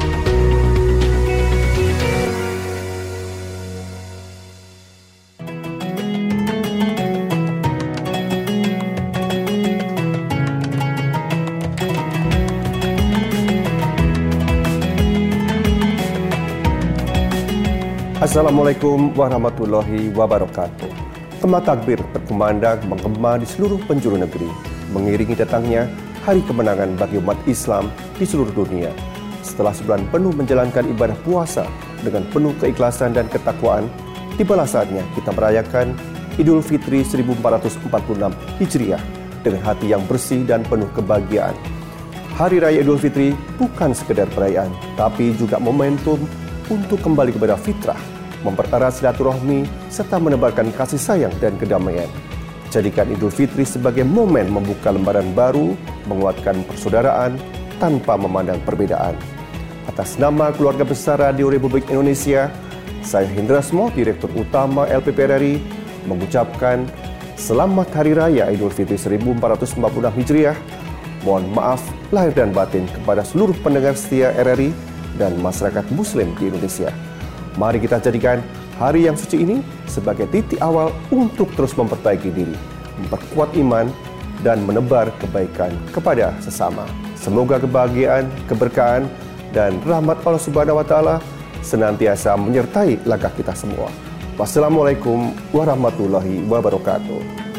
Assalamualaikum warahmatullahi wabarakatuh. Gema takbir berkumandang menggema di seluruh penjuru negeri, mengiringi datangnya hari kemenangan bagi umat Islam di seluruh dunia. Setelah sebulan penuh menjalankan ibadah puasa dengan penuh keikhlasan dan ketakwaan, tibalah saatnya kita merayakan Idul Fitri seribu empat ratus empat puluh enam Hijriah dengan hati yang bersih dan penuh kebahagiaan. Hari Raya Idul Fitri bukan sekedar perayaan, tapi juga momentum untuk kembali kepada fitrah, mempererat silaturahmi, serta menebarkan kasih sayang dan kedamaian. Jadikan Idul Fitri sebagai momen membuka lembaran baru, menguatkan persaudaraan tanpa memandang perbedaan. Atas nama keluarga besar Radio Republik Indonesia, saya Hindrasmo, Direktur Utama L P P R R I, mengucapkan Selamat Hari Raya Idul Fitri seribu empat ratus empat puluh enam Hijriah. Mohon maaf lahir dan batin kepada seluruh pendengar setia R R I dan masyarakat Muslim di Indonesia. Mari kita jadikan hari yang suci ini sebagai titik awal untuk terus memperbaiki diri, memperkuat iman, dan menebar kebaikan kepada sesama. Semoga kebahagiaan, keberkahan, dan rahmat Allah Subhanahu wa Ta'ala senantiasa menyertai langkah kita semua. Wassalamualaikum warahmatullahi wabarakatuh.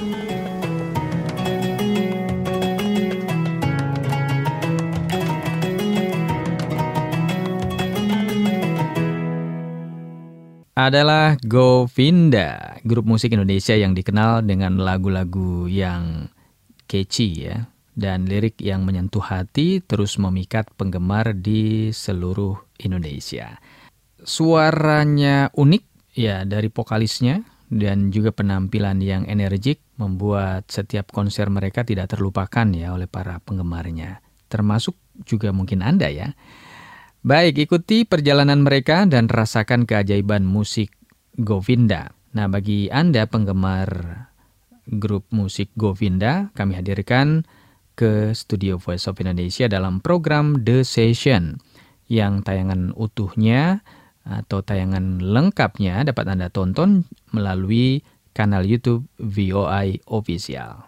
Adalah Govinda, grup musik Indonesia yang dikenal dengan lagu-lagu yang catchy ya, dan lirik yang menyentuh hati, terus memikat penggemar di seluruh Indonesia. Suaranya unik ya dari vokalisnya, dan juga penampilan yang energik membuat setiap konser mereka tidak terlupakan ya oleh para penggemarnya, termasuk juga mungkin Anda ya. Baik, ikuti perjalanan mereka dan rasakan keajaiban musik Govinda. Nah, bagi Anda penggemar grup musik Govinda, kami hadirkan ke studio Voice of Indonesia dalam program The Session, yang tayangan utuhnya atau tayangan lengkapnya dapat Anda tonton melalui kanal YouTube V O I Official.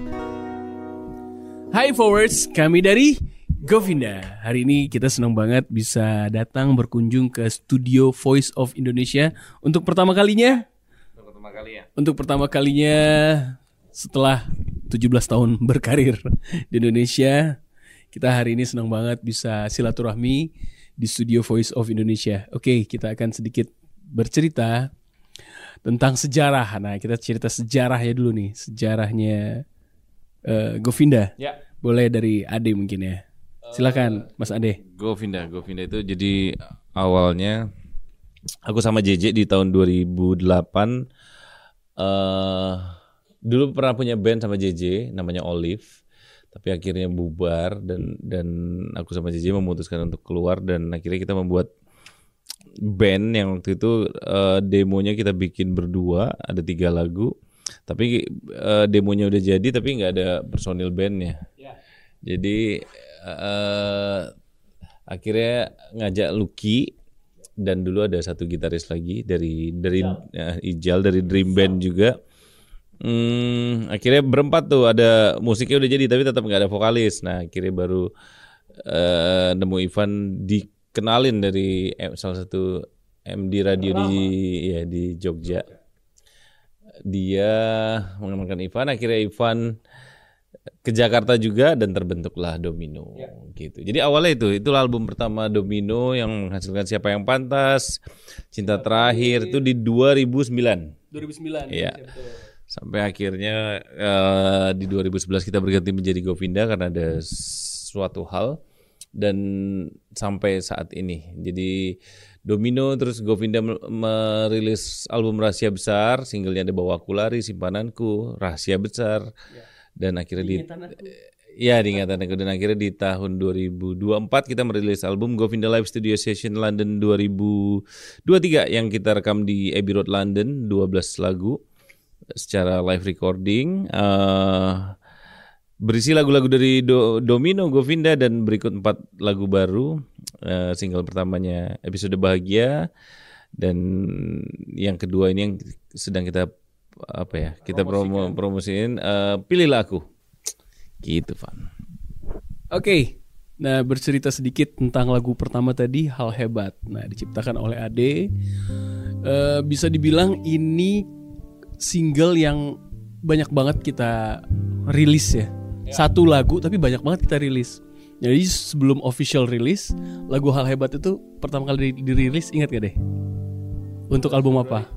Hai Forwards, kami dari Govinda. Hari ini kita senang banget bisa datang berkunjung ke studio Voice of Indonesia untuk pertama kalinya. Untuk pertama kali ya. Untuk pertama kalinya setelah tujuh belas tahun berkarir di Indonesia. Kita hari ini senang banget bisa silaturahmi di studio Voice of Indonesia. Oke, kita akan sedikit bercerita tentang sejarah. Nah, kita cerita sejarah ya dulu nih, sejarahnya uh, Govinda. Ya. Boleh dari Ade mungkin ya. Silakan Mas Ade. Govinda, Govinda itu jadi awalnya aku sama J J di tahun dua ribu delapan. Uh, dulu pernah punya band sama J J namanya Olive, tapi akhirnya bubar dan dan aku sama J J memutuskan untuk keluar dan akhirnya kita membuat band yang waktu itu uh, demonya kita bikin berdua, ada tiga lagu. Tapi uh, demonya udah jadi tapi nggak ada personil bandnya. Yeah. Jadi uh, akhirnya ngajak Lucky dan dulu ada satu gitaris lagi dari dari uh, Ijal dari Dream Band juga. Hmm, akhirnya berempat tuh, ada musiknya udah jadi tapi tetap nggak ada vokalis. Nah akhirnya baru uh, nemu Ivan, dikenalin dari salah satu M D radio di ya di Jogja. Dia mengenalkan Ivan, akhirnya Ivan ke Jakarta juga dan terbentuklah Domino ya. Gitu. Jadi awalnya itu itulah album pertama Domino yang menghasilkan Siapa Yang Pantas, Cinta Terakhir itu di dua ribu sembilan. dua ribu sembilan. Iya. Sampai akhirnya uh, di dua ribu sebelas kita berganti menjadi Govinda karena ada suatu hal, dan sampai saat ini. Jadi Domino terus Govinda merilis album Rahasia Besar, singlenya ada Bawa Aku Lari, Simpananku, Rahasia Besar, ya. Dan akhirnya di, di ya di Ingatan Aku, dan akhirnya di tahun dua ribu dua puluh empat kita merilis album Govinda Live Studio Session London dua ribu dua puluh tiga yang kita rekam di Abbey Road London, dua belas lagu secara live recording, uh, berisi lagu-lagu dari Do, Domino, Govinda, dan berikut empat lagu baru. Uh, single pertamanya Episode Bahagia, dan yang kedua ini yang sedang kita apa ya kita promo promosiin, uh, Pilihlah Aku, gitu Van. Oke, okay. Nah bercerita sedikit tentang lagu pertama tadi, Hal Hebat. Nah diciptakan oleh Ade. Uh, bisa dibilang ini single yang banyak banget kita rilis ya. Satu lagu tapi banyak banget kita rilis. Jadi sebelum official rilis, lagu Hal Hebat itu pertama kali dirilis, ingat gak deh? Untuk album apa?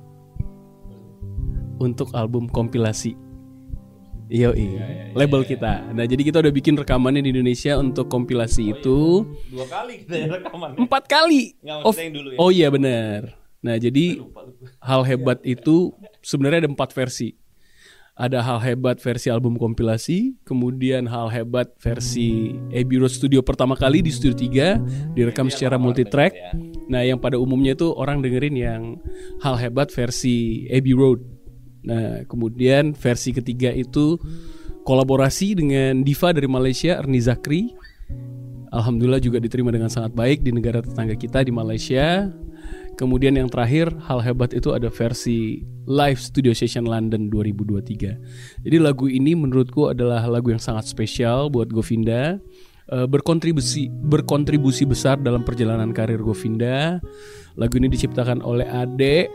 Untuk album kompilasi. Iya, iya, label kita. Nah jadi kita udah bikin rekamannya di Indonesia untuk kompilasi itu. Dua kali kita rekaman. Empat kali. Nggak, yang dulu, ya? Oh iya benar. Nah jadi lupa, lupa. Hal Hebat itu sebenarnya ada empat versi. Ada Hal Hebat versi album kompilasi, kemudian Hal Hebat versi Abbey Road Studio pertama kali di Studio tiga, direkam secara multitrack. Nah yang pada umumnya itu orang dengerin yang Hal Hebat versi Abbey Road. Nah kemudian versi ketiga itu kolaborasi dengan diva dari Malaysia, Ernie Zakri. Alhamdulillah juga diterima dengan sangat baik di negara tetangga kita di Malaysia. Kemudian yang terakhir, Hal Hebat itu ada versi Live Studio Session London dua ribu dua puluh tiga. Jadi lagu ini menurutku adalah lagu yang sangat spesial buat Govinda, e, berkontribusi berkontribusi besar dalam perjalanan karir Govinda. Lagu ini diciptakan oleh Ade.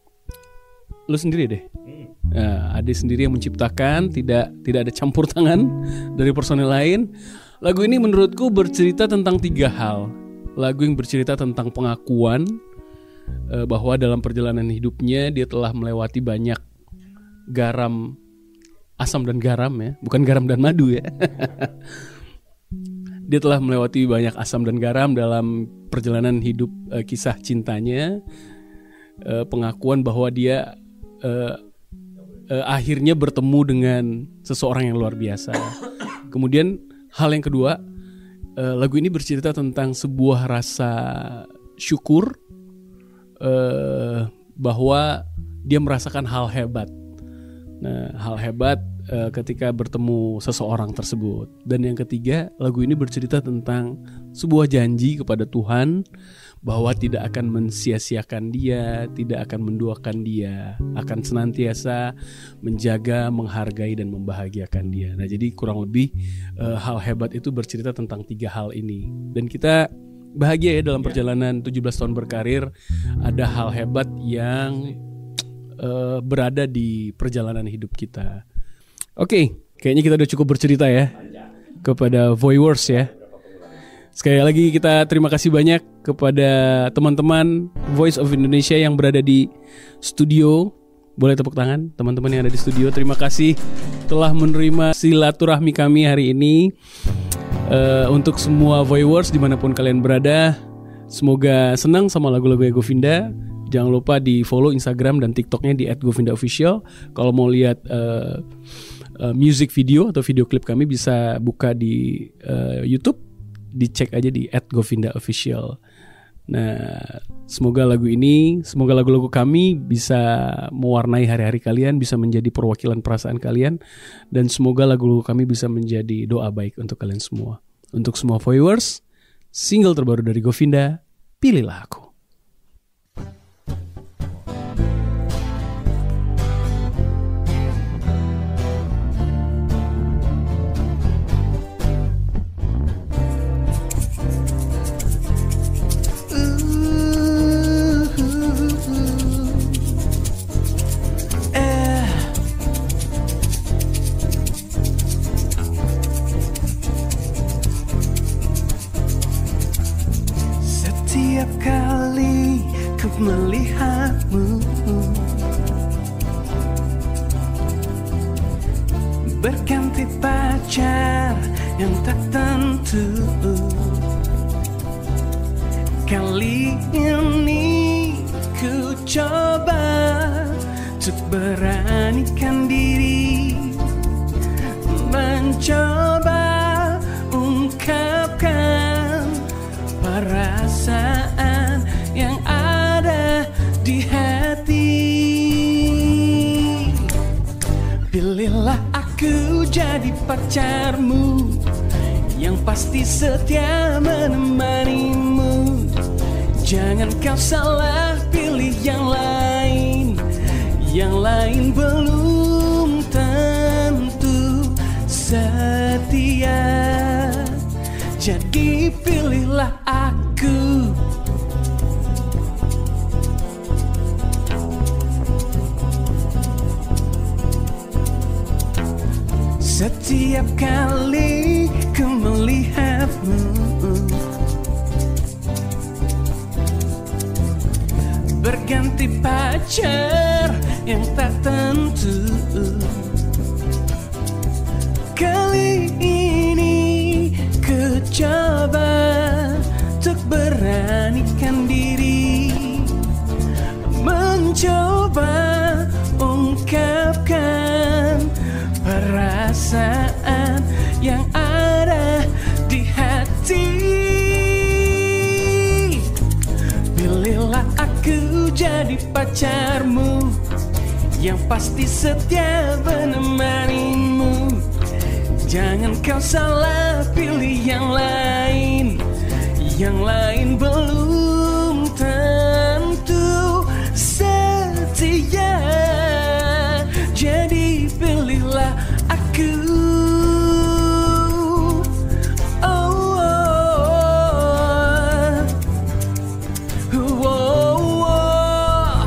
Lu sendiri deh. Nah, Ade sendiri yang menciptakan, tidak tidak ada campur tangan dari personel lain. Lagu ini menurutku bercerita tentang tiga hal. Lagu yang bercerita tentang pengakuan bahwa dalam perjalanan hidupnya dia telah melewati banyak garam, asam dan garam ya, bukan garam dan madu ya. Dia telah melewati banyak asam dan garam dalam perjalanan hidup, uh, kisah cintanya, uh, pengakuan bahwa dia uh, uh, akhirnya bertemu dengan seseorang yang luar biasa. Kemudian hal yang kedua, uh, lagu ini bercerita tentang sebuah rasa syukur, Uh, bahwa dia merasakan hal hebat. Nah, hal hebat uh, ketika bertemu seseorang tersebut. Dan yang ketiga, lagu ini bercerita tentang sebuah janji kepada Tuhan bahwa tidak akan mensia-siakan dia, tidak akan menduakan dia, akan senantiasa menjaga, menghargai dan membahagiakan dia. Nah, jadi kurang lebih uh, hal hebat itu bercerita tentang tiga hal ini. Dan kita bahagia ya dalam perjalanan tujuh belas tahun berkarir, ada hal hebat yang uh, berada di perjalanan hidup kita. Oke, okay, kayaknya kita udah cukup bercerita ya kepada Voiwers ya. Sekali lagi kita terima kasih banyak kepada teman-teman Voice of Indonesia yang berada di studio. Boleh tepuk tangan teman-teman yang ada di studio. Terima kasih telah menerima silaturahmi kami hari ini. Uh, untuk semua Voiwers dimanapun kalian berada, semoga senang sama lagu-lagu Govinda. Jangan lupa di follow Instagram dan TikToknya di at govinda official. Kalau mau lihat uh, uh, music video atau video klip kami bisa buka di uh, YouTube, dicek aja di at govinda official. Nah, semoga lagu ini, semoga lagu-lagu kami bisa mewarnai hari-hari kalian, bisa menjadi perwakilan perasaan kalian, dan semoga lagu-lagu kami bisa menjadi doa baik untuk kalian semua. Untuk semua viewers, single terbaru dari Govinda, Pilihlah Aku. Setiap kali ku melihatmu, berganti pacar yang tak tentu. Kali ini ku coba untuk beranikan diri, mencoba ungkapkan perasaan yang ada di hati. Pilihlah aku jadi pacarmu, yang pasti setia menemanimu. Jangan kau salah pilih yang lain, yang lain belum tentu setia. Jadi pilihlah aku. Setiap kali ku melihatmu, berganti pacar yang tak tentu. Kali ini ku coba untuk beranikan diri, mencoba ungkapkan perasaan yang ada di hati. Pilihlah aku jadi pacarmu, yang pasti setia menemanimu. Jangan kau salah pilih yang lain, yang lain belum tentu setia. Jadi pilihlah aku. Oh, oh, oh, oh, oh.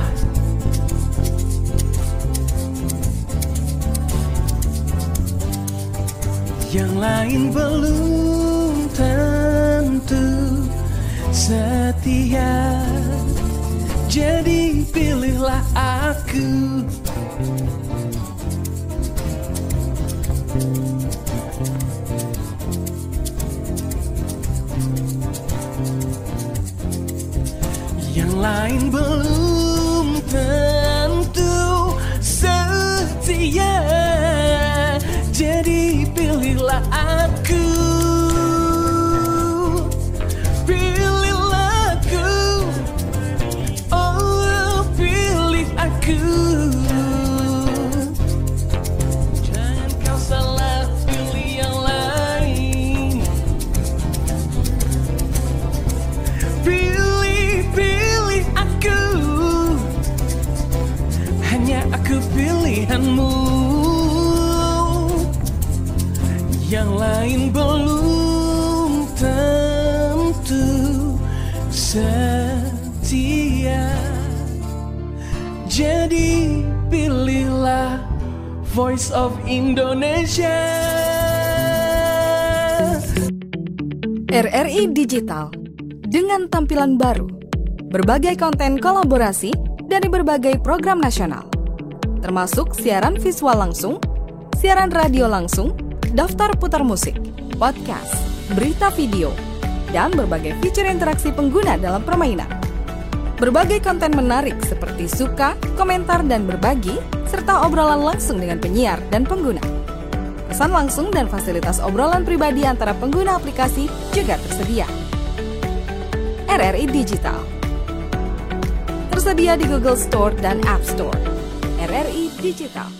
Yang lain belum tentu setia. Jadi pilihlah aku. Yang lain belum tentu setia. Jadi pilihlah aku. Pilihlah aku. Oh, pilih aku. Jangan kau salah pilih yang lain. Pilih, pilih aku. Hanya aku pilihanmu. Yang lain belum tentu setia. Jadi pilihlah Voice of Indonesia. R R I Digital dengan tampilan baru, berbagai konten kolaborasi dari berbagai program nasional, termasuk siaran visual langsung, siaran radio langsung, daftar putar musik, podcast, berita video, dan berbagai fitur interaksi pengguna dalam permainan. Berbagai konten menarik seperti suka, komentar, dan berbagi, serta obrolan langsung dengan penyiar dan pengguna. Pesan langsung dan fasilitas obrolan pribadi antara pengguna aplikasi juga tersedia. R R I Digital. Tersedia di Google Store dan App Store. R R I Digital.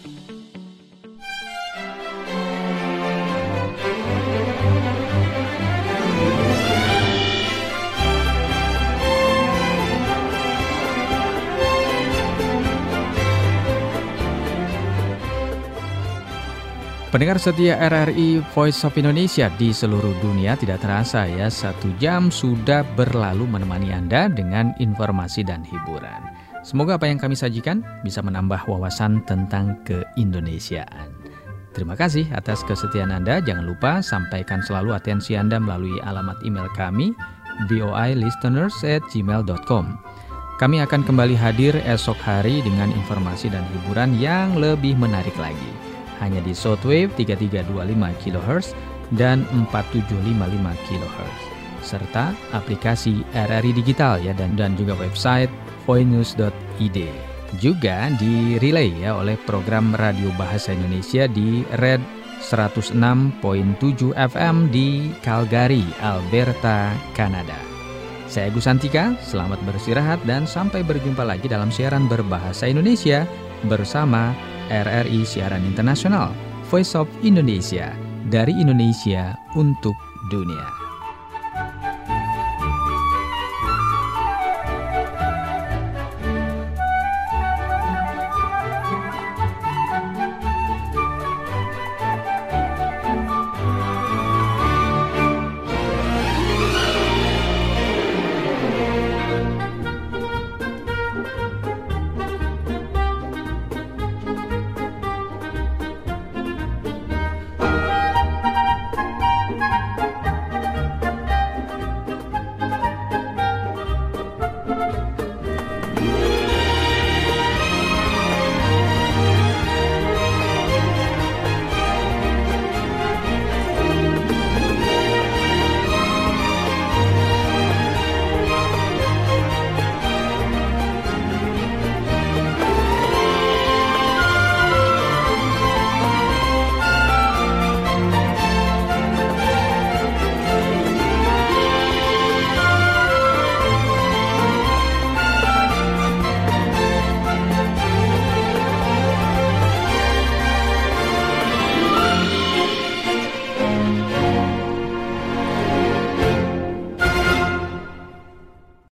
Pendengar setia R R I Voice of Indonesia di seluruh dunia, tidak terasa ya, satu jam sudah berlalu menemani Anda dengan informasi dan hiburan. Semoga apa yang kami sajikan bisa menambah wawasan tentang keindonesiaan. Terima kasih atas kesetiaan Anda. Jangan lupa sampaikan selalu atensi Anda melalui alamat email kami voi listeners at gmail dot com. Kami akan kembali hadir esok hari dengan informasi dan hiburan yang lebih menarik lagi. Hanya di shortwave tiga tiga dua lima kilohertz dan empat tujuh lima lima kilohertz, serta aplikasi R R I Digital ya, dan dan juga website voinews dot i d. Juga di relay ya oleh program Radio Bahasa Indonesia di Red seratus enam koma tujuh F M di Calgary, Alberta, Kanada. Saya Gus Antika, selamat beristirahat dan sampai berjumpa lagi dalam siaran berbahasa Indonesia bersama R R I Siaran Internasional, Voice of Indonesia, dari Indonesia untuk dunia.